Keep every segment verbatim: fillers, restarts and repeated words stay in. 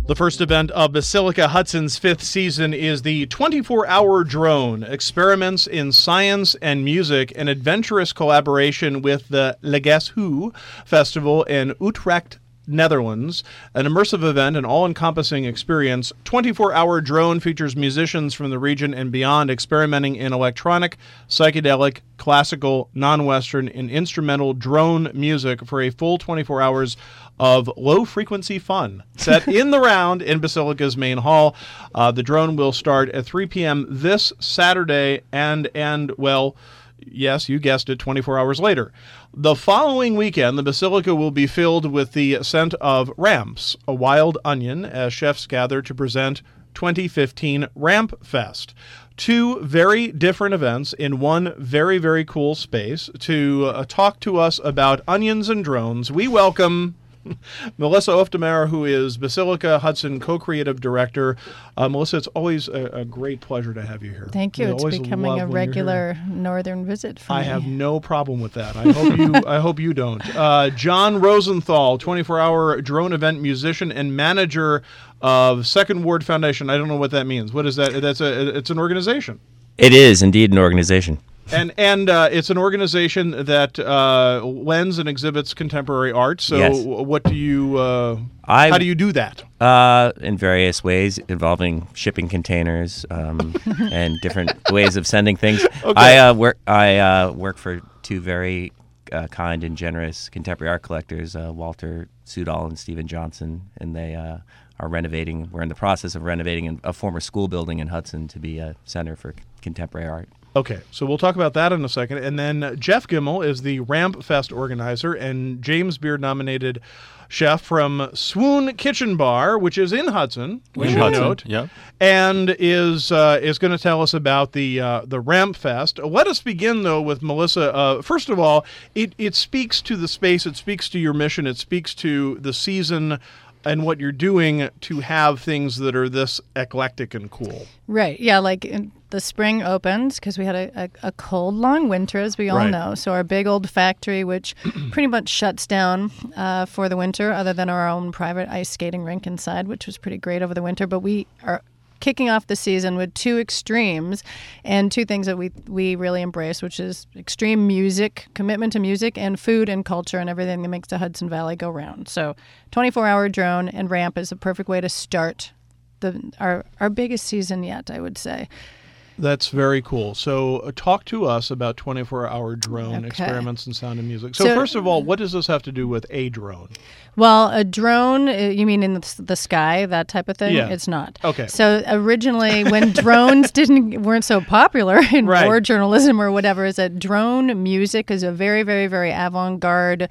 The first event of Basilica Hudson's fifth season is the twenty-four hour Drone, experiments in science and music, an adventurous collaboration with the Leges Who Festival in Utrecht, Netherlands. An immersive event, an all-encompassing experience. twenty-four hour Drone features musicians from the region and beyond experimenting in electronic, psychedelic, classical, non-Western, and instrumental drone music for a full twenty-four hours of low-frequency fun set in the round in Basilica's main hall. Uh, the Drone will start at three p.m. this Saturday and end, well, yes, you guessed it, twenty-four hours later. The following weekend, the Basilica will be filled with the scent of ramps, a wild onion, as chefs gather to present twenty fifteen Ramp Fest. Two very different events in one very, very cool space. To uh, talk to us about onions and drones, we welcome Melissa Oftemeyer, who is Basilica Hudson co-creative director. Uh, Melissa, it's always a, a great pleasure to have you here. Thank you. We It's always becoming love a when regular you're here. northern visit for I me. have no problem with that. I hope you. I hope you don't. Uh, John Rosenthal, twenty-four hour drone event musician and manager of Second Ward Foundation. I don't know what that means. What is that? That's a. It's an organization. It is indeed an organization. And and uh, it's an organization that uh, lends and exhibits contemporary art. So Yes. what do you? Uh, I- how do you do that? Uh, in various ways involving shipping containers um, and different ways of sending things. Okay. I uh, work. I uh, work for two very uh, kind and generous contemporary art collectors, uh, Walter Sudall and Stephen Johnson, and they uh, are renovating. We're in the process of renovating a former school building in Hudson to be a center for contemporary art. Okay, so we'll talk about that in a second. And then uh, Jeff Gimmel is the Ramp Fest organizer and James Beard-nominated chef from Swoon Kitchen Bar, which is in Hudson, we In should Hudson, note, yeah. and is uh, is going to tell us about the uh, the Ramp Fest. Let us begin, though, with Melissa. Uh, first of all, it, it speaks to the space, it speaks to your mission, it speaks to the season and what you're doing to have things that are this eclectic and cool. Right. Yeah, like in the spring opens because we had a, a, a cold, long winter, as we all Right. know. So our big old factory, which pretty much shuts down uh, for the winter, other than our own private ice skating rink inside, which was pretty great over the winter. But we are kicking off the season with two extremes and two things that we we really embrace, which is extreme music, commitment to music, and food and culture and everything that makes the Hudson Valley go round. So twenty-four hour Drone and Ramp is a perfect way to start the our, our biggest season yet, I would say. That's very cool. So uh, talk to us about twenty-four hour drone Okay. experiments in sound and music. So, So- first of all, what does this have to do with a drone? Well, a drone, uh, you mean in the, the sky, that type of thing? Yeah. It's not. Okay. So originally, when drones didn't weren't so popular in Right. war journalism or whatever, is that drone music is a very, very, very avant-garde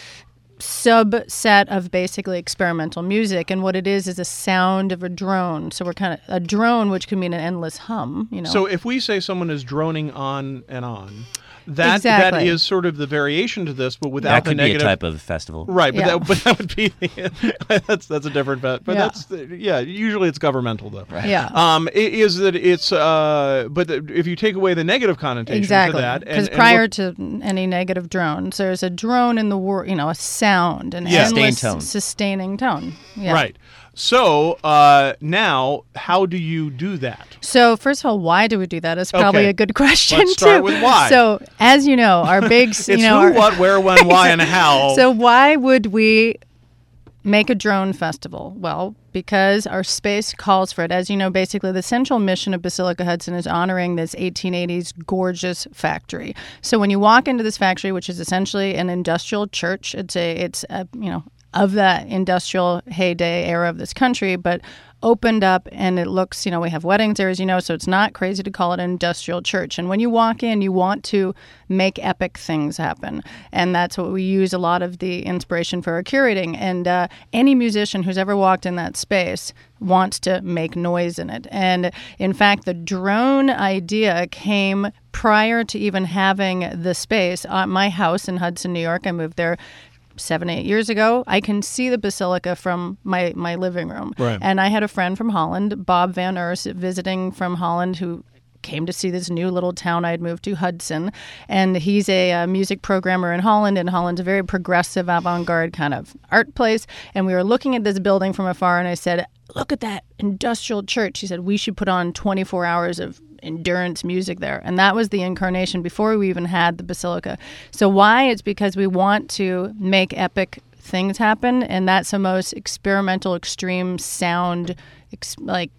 subset of basically experimental music, and what it is is a sound of a drone. So we're kind of a drone, which can mean an endless hum. You know. So if we say someone is droning on and on, that Exactly. that is sort of the variation to this, but without That the could be a negative. type of festival. Right, but Yeah. that but that would be the, that's that's a different bet. But Yeah. that's the, yeah. Usually it's governmental though. Right. Yeah. Um, i- is that it's uh, but the, if you take away the negative connotation Exactly, to that, because and, prior and to any negative drones, there's a drone in the war, you know, a sound, an Yeah. endless Sustained tone. sustaining tone. look- Yeah. right. So uh, now, how do you do that? So first of all, why do we do that? Is probably Okay. a good question Let's too. start with why. So as you know, our big, s- It's you know, who, our- what, where, when, why, and how. So why would we make a drone festival? Well, because our space calls for it. As you know, basically the central mission of Basilica Hudson is honoring this eighteen eighties gorgeous factory. So when you walk into this factory, which is essentially an industrial church, it's a it's a, you know, of that industrial heyday era of this country, but opened up, and it looks, you know, we have weddings there, as you know, so it's not crazy to call it an industrial church. And when you walk in, you want to make epic things happen. And that's what we use a lot of the inspiration for our curating. And uh, any musician who's ever walked in that space wants to make noise in it. And in fact, the drone idea came prior to even having the space. Uh, my house in Hudson, New York, I moved there seven, eight years ago. I can see the Basilica from my, my living room. Right. And I had a friend from Holland, Bob Van Urs, visiting from Holland, who came to see this new little town I'd moved to, Hudson. And he's a uh, music programmer in Holland, and Holland's a very progressive, avant-garde kind of art place. And we were looking at this building from afar, and I said, look at that industrial church. He said, we should put on twenty-four hours of endurance music there. And that was the incarnation before we even had the Basilica. So why? It's because we want to make epic things happen, and that's the most experimental, extreme sound, ex- like,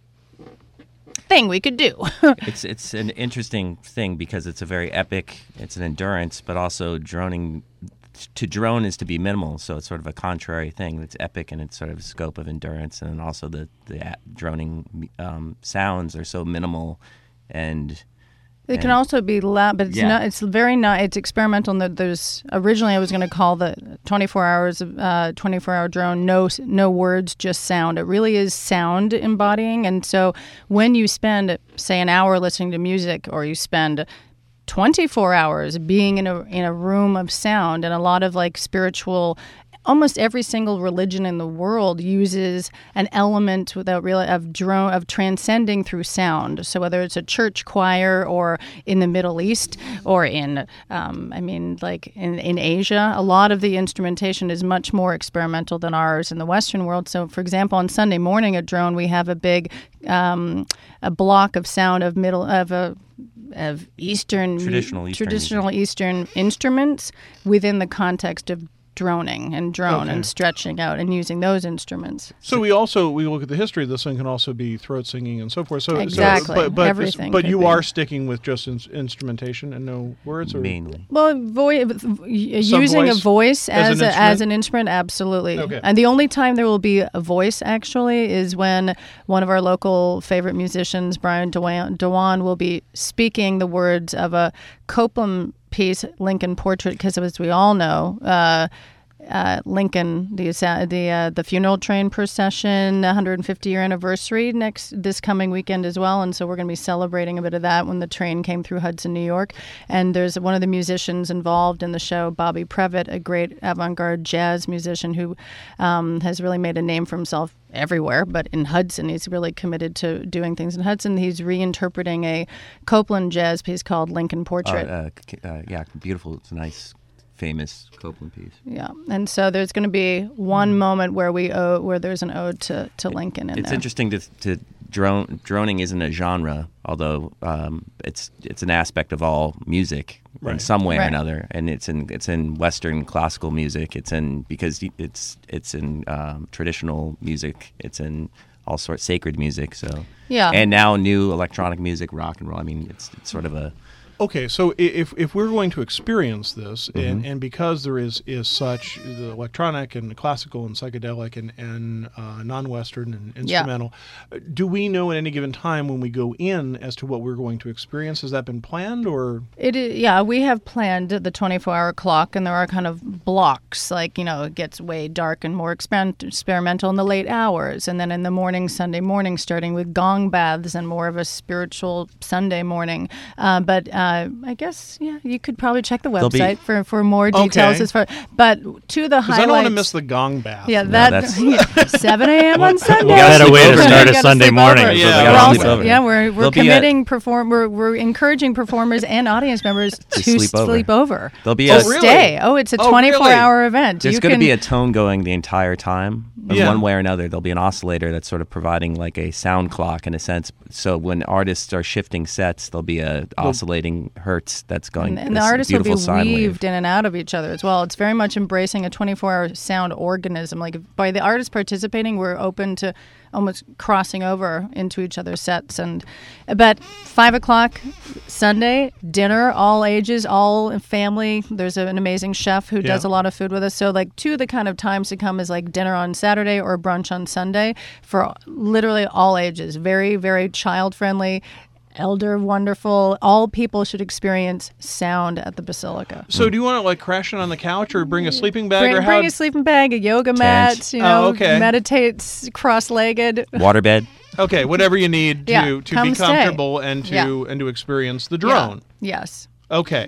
thing we could do. it's it's an interesting thing because it's a very epic, it's an endurance, but also droning. To drone is to be minimal, so it's sort of a contrary thing. It's epic in its sort of scope of endurance, and also the the droning um, sounds are so minimal, and it and, can also be loud, but it's yeah. not. It's very not. It's experimental. In that there's originally I was going to call the twenty-four hours of uh, twenty-four hour drone no no words, just sound. It really is sound embodying, and so when you spend say an hour listening to music, or you spend twenty-four hours being in a in a room of sound, and a lot of like spiritual, almost every single religion in the world uses an element without real of drone of transcending through sound. So whether it's a church choir, or in the Middle East, or in um, I mean like in in Asia, a lot of the instrumentation is much more experimental than ours in the Western world. So for example, on Sunday morning at Drone, we have a big um, a block of sound of middle of a of Eastern traditional Eastern, traditional Eastern instruments within the context of droning and drone Okay. and stretching out and using those instruments. So we also we look at the history of this thing, can also be throat singing and so forth. So Exactly. So, but but, Everything but could you be. are sticking with just in, instrumentation and no words, or mainly. Well, vo- using voice a voice as as an a, as instrument? an instrument, absolutely. Okay. And the only time there will be a voice actually is when one of our local favorite musicians, Brian Dewan, Dewan will be speaking the words of a Copeland piece, Lincoln Portrait, because as we all know, uh, uh, Lincoln, the the uh, the funeral train procession, one hundred fifty year anniversary next this coming weekend as well, and so we're going to be celebrating a bit of that when the train came through Hudson, New York. And there's one of the musicians involved in the show, Bobby Previtt, a great avant-garde jazz musician who um, has really made a name for himself everywhere, but in Hudson, he's really committed to doing things in Hudson. He's reinterpreting a Copeland jazz piece called Lincoln Portrait. Uh, uh, c- uh, yeah, beautiful. It's a nice, famous Copeland piece. Yeah, and so there's going to be one moment where we owe, where there's an ode to, to Lincoln in It's there. interesting to to drone droning isn't a genre, although um, it's it's an aspect of all music in Right. some way or Right. another, and it's in it's in Western classical music. It's in because it's it's in um, traditional music. It's in all sorts sacred music. So Yeah. and now new electronic music, rock and roll. I mean, it's it's sort of a Okay, so i- if if we're going to experience this, Mm-hmm. and, and because there is is such the electronic and classical and psychedelic and and uh, non-Western and Yeah. instrumental, uh, do we know at any given time when we go in as to what we're going to experience? Has that been planned, or It is, yeah, we have planned the twenty-four hour clock, and there are kind of blocks, like, you know, it gets way dark and more exper- experimental in the late hours, and then in the morning, Sunday morning, starting with gong baths and more of a spiritual Sunday morning. Uh, but uh, I guess, yeah, you could probably check the There'll be- website for, for more details Okay. as far. But to the because highlights. I don't want to miss the gong bath. Yeah, No, that that's- yeah, seven a.m. on Sunday. We gotta Better sleep way to over. start We a gotta Sunday sleep morning. over. Yeah. We We're gotta also- sleep over. yeah, we're we're There'll be a- committing perform. We're we're encouraging performers and audience members to, sleep over. sleep over. There'll be to a- Oh, really? stay. Oh, it's a Oh, twenty-four really? hour event. There's You going to can- be a tone going the entire time, in Yeah. one way or another. There'll be an oscillator that's sort of providing like a sound clock in a sense. So when artists are shifting sets, there'll be a oscillating hertz that's going. And, and the this artists will be beautiful sine wave. weaved in and out of each other as well. It's very much embracing a twenty-four hour sound organism. Like by the artists participating, we're open to almost crossing over into each other's sets. And but five o'clock Sunday dinner, all ages, all family. There's a, an amazing chef who does Yeah. a lot of food with us. So like two of the kind of times to come is like dinner on Saturday or brunch on Sunday for literally all ages. Very very child friendly. Elder, wonderful. All people should experience sound at the Basilica. So do you want to like crash in on the couch or bring a sleeping bag, Bring, or bring how? a sleeping bag, a yoga mat, you Oh, know, okay. meditate s- cross-legged. Waterbed. Okay, whatever you need to Yeah, to come be stay. comfortable and to Yeah. and to experience the drone. Yeah. Yes. Okay.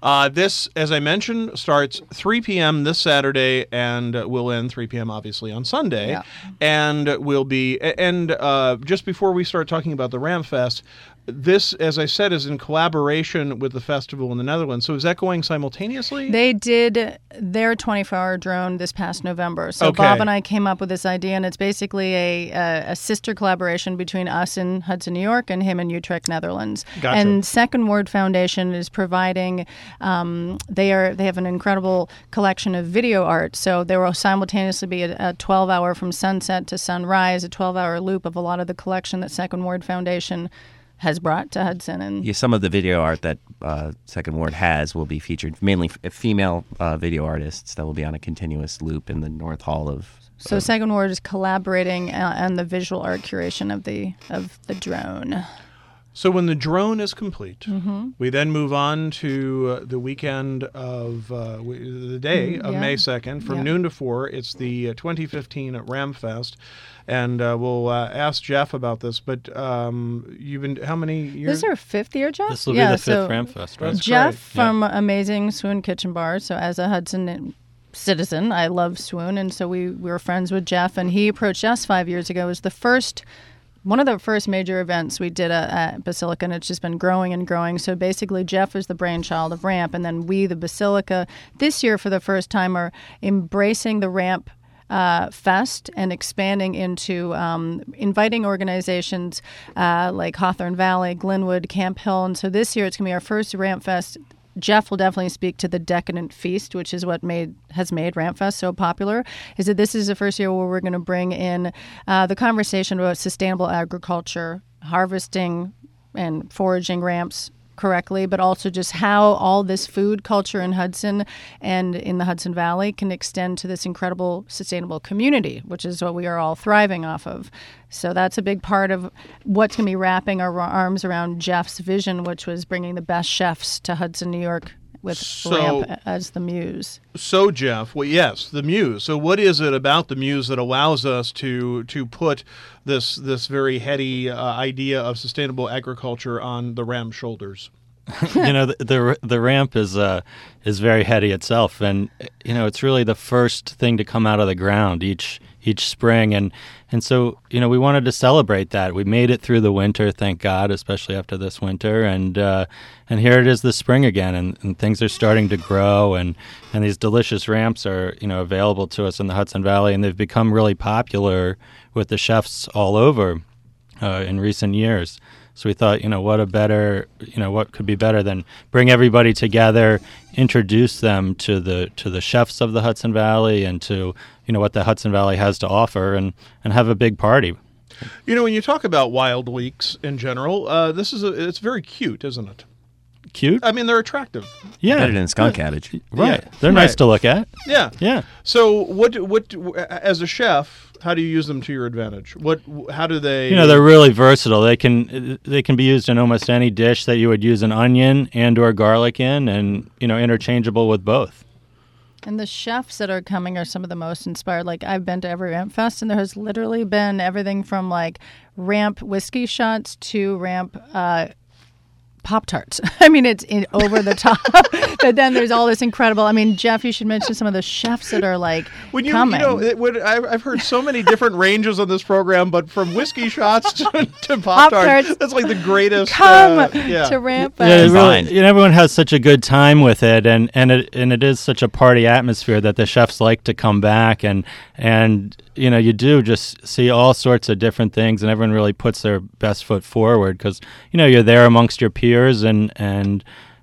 Uh, this, as I mentioned, starts three p.m. this Saturday and uh, will end three p.m. obviously on Sunday. Yeah. And will be, and uh, just before we start talking about the Ram Fest, this, as I said, is in collaboration with the festival in the Netherlands. So is that going simultaneously? They did their twenty-four hour drone this past November. So Okay. Bob and I came up with this idea, and it's basically a, a, a sister collaboration between us in Hudson, New York, and him in Utrecht, Netherlands. Gotcha. And Second Word Foundation is providing. Um, they are they have an incredible collection of video art. So there will simultaneously be a twelve hour from sunset to sunrise, a twelve hour loop of a lot of the collection that Second Word Foundation has brought to Hudson. And Yeah, some of the video art that uh, Second Word has will be featured, mainly f- female uh, video artists that will be on a continuous loop in the North Hall of. So of- Second Word is collaborating uh, on the visual art curation of the of the drone. So when the drone is complete, Mm-hmm. we then move on to uh, the weekend of uh, w- the day Mm, of yeah. May second from Yeah. noon to four. It's the uh, twenty fifteen Ram Fest. And uh, we'll uh, ask Jeff about this. But um, you've been, how many years? This is our fifth year, Jeff? This will yeah, be the fifth so Ram Fest, right? That's Jeff great. from Amazing Swoon Kitchen Bar. So as a Hudson citizen, I love Swoon. And so we, we were friends with Jeff. And he approached us five years ago. It was the first... One of the first major events we did uh, at Basilica, and it's just been growing and growing. So basically, Jeff is the brainchild of Ramp, and then we, the Basilica, this year for the first time are embracing the Ramp uh, Fest and expanding into um, inviting organizations uh, like Hawthorne Valley, Glenwood, Camp Hill. And so this year it's going to be our first Ramp Fest. Jeff will definitely speak to the Decadent Feast, which is what made has made Ramp Fest so popular, is that this is the first year where we're going to bring in uh, the conversation about sustainable agriculture, harvesting and foraging ramps correctly, but also just how all this food culture in Hudson and in the Hudson Valley can extend to this incredible sustainable community, which is what we are all thriving off of. So that's a big part of what's going to be wrapping our arms around Jeff's vision, which was bringing the best chefs to Hudson, New York, with So- Ramp as the muse. So, Jeff, well, yes, the Muse. So what is it about the Muse that allows us to to put this this very heady uh, idea of sustainable agriculture on the Ram's shoulders? you know, the, the the ramp is uh, is very heady itself, and you know, it's really the first thing to come out of the ground each each spring, and and so you know, we wanted to celebrate that. We made it through the winter, thank God, especially after this winter, and uh, and here it is this spring again, and, and things are starting to grow, and and these delicious ramps are you know available to us in the Hudson Valley, and they've become really popular with the chefs all over uh, in recent years. So we thought, you know, what a better, you know, what could be better than bring everybody together, introduce them to the to the chefs of the Hudson Valley and to, you know, what the Hudson Valley has to offer, and, and have a big party. You know, when you talk about wild weeks in general, uh, this is a, it's very cute, isn't it? Cute? I mean, they're attractive. Yeah. Better than skunk cabbage. Right. Yeah. They're nice Right. to look at. Yeah. Yeah. So, what what as a chef, how do you use them to your advantage? What how do they? You know, they're really versatile. They can they can be used in almost any dish that you would use an onion and or garlic in, and, you know, interchangeable with both. And the chefs that are coming are some of the most inspired. Like, I've been to every Ramp Fest, and there has literally been everything from, like, Ramp whiskey shots to Ramp uh, Pop-Tarts. I mean, it's in, over the top. But then there's all this incredible... I mean, Jeff, you should mention some of the chefs that are, like, When you, coming. you know, it would, I've, I've heard so many different ranges on this program, but from whiskey shots to, to Pop Tarts, Pop-Tarts. that's like the greatest. Come uh, yeah. to Ramp Yeah, Fest. it really, Combined. you know, everyone has such a good time with it, and, and it and it is such a party atmosphere that the chefs like to come back, and and you know, you do just see all sorts of different things, and everyone really puts their best foot forward because you know you're there amongst your peers, and and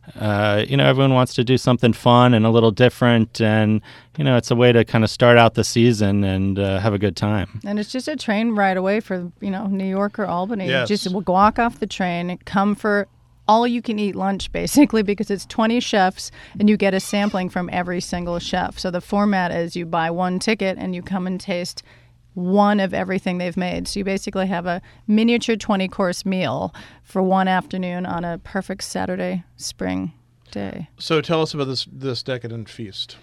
uh, you know everyone wants to do something fun and a little different, and you know it's a way to kind of start out the season and uh, have a good time. And it's just a train ride away for, you know, New York or Albany. Yes. Just walk off the train, come for all you can eat lunch, basically, because it's twenty chefs and you get a sampling from every single chef. So the format is you buy one ticket and you come and taste one of everything they've made. So you basically have a miniature twenty course meal for one afternoon on a perfect Saturday spring day. So tell us about this this decadent feast.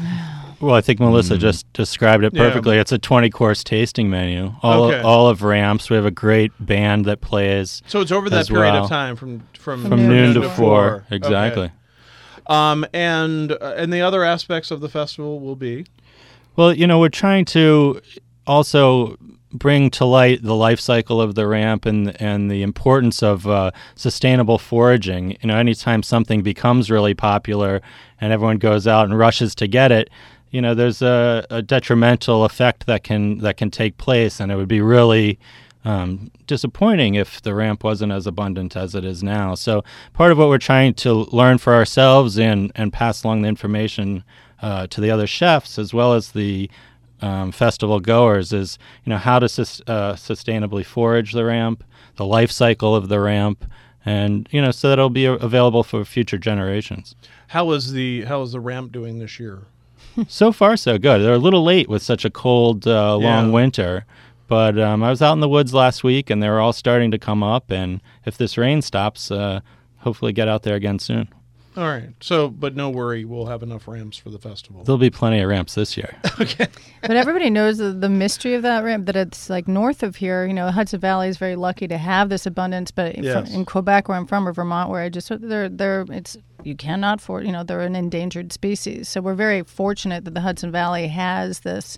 Well, I think Melissa just described it Yeah. perfectly. It's a twenty-course tasting menu. All Okay. of, all of Ramps. We have a great band that plays So it's over that As period well. of time from from, from noon noon to to four. four. Okay. Exactly. Um, and uh, and the other aspects of the festival will be. Well, you know, we're trying to also bring to light the life cycle of the ramp and and the importance of uh, sustainable foraging. You know, anytime something becomes really popular and everyone goes out and rushes to get it, you know, there's a, a detrimental effect that can that can take place, and it would be really um, disappointing if the ramp wasn't as abundant as it is now. So part of what we're trying to learn for ourselves and and pass along the information uh, to the other chefs as well as the Um, festival goers is, you know, how to sus- uh, sustainably forage the ramp, the life cycle of the ramp, and you know, so that it'll be a- available for future generations. How is the how is the ramp doing this year? So far, so good. They're a little late with such a cold, uh, long Yeah. winter, but um, I was out in the woods last week, and they were all starting to come up. And if this rain stops, uh, hopefully get out there again soon. All right. So, but no worry, we'll have enough ramps for the festival. There'll be plenty of ramps this year. But everybody knows the, the mystery of that ramp, that it's like north of here. You know, Hudson Valley is very lucky to have this abundance, but Yes. from, in Quebec, where I'm from, or Vermont, where I just they're they're it's you cannot for you know they're an endangered species. So we're very fortunate that the Hudson Valley has this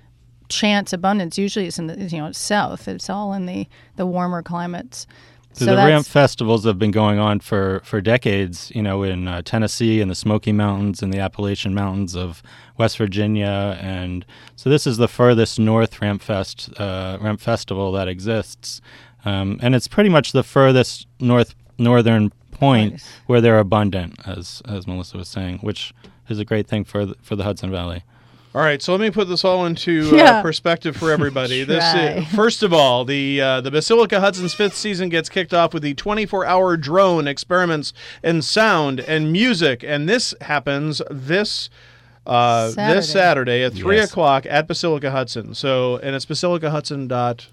chance abundance. Usually, it's in the you know it's south. It's all in the the warmer climates. So So the that's- ramp festivals have been going on for, for decades, you know, in uh, Tennessee and the Smoky Mountains and the Appalachian Mountains of West Virginia. And so this is the furthest north ramp fest uh, ramp festival that exists. Um, and it's pretty much the furthest north northern point Nice. where they're abundant, as as Melissa was saying, which is a great thing for the, for the Hudson Valley. All right, so let me put this all into uh, Yeah. perspective for everybody. This Try. is, first of all, the uh, the Basilica Hudson's fifth season gets kicked off with the twenty-four hour drone experiments in sound and music, and this happens this uh, Saturday. this Saturday at three Yes. o'clock at Basilica Hudson. So, and it's basilica hudson dot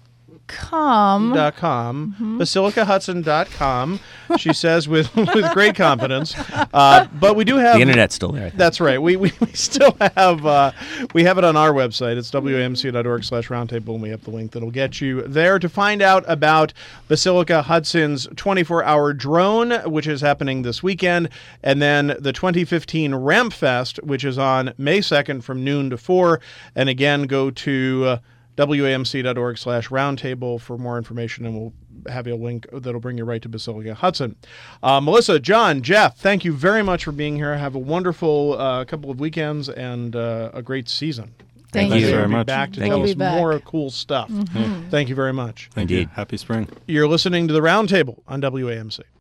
Come. dot com, Mm-hmm. basilica hudson dot com. She says with with great confidence. Uh, but we do have The internet's still there. I think. That's right. We, we, we still have uh, we have it on our website. It's w a m c dot org slash roundtable, and we have the link that'll get you there to find out about Basilica Hudson's twenty-four hour drone, which is happening this weekend, and then the twenty fifteen Ramp Fest, which is on May second from noon to four. And again, go to uh, w a m c dot org slash roundtable for more information, and we'll have you a link that'll bring you right to Basilica Hudson. Uh, Melissa, John, Jeff, thank you very much for being here. Have a wonderful uh, couple of weekends and uh, a great season. Thank Thank you. you very We'll be much. back to Thank tell you. us We'll be back. more cool stuff. Thank you very much. Thank Indeed. you. Happy spring. You're listening to The Roundtable on W A M C.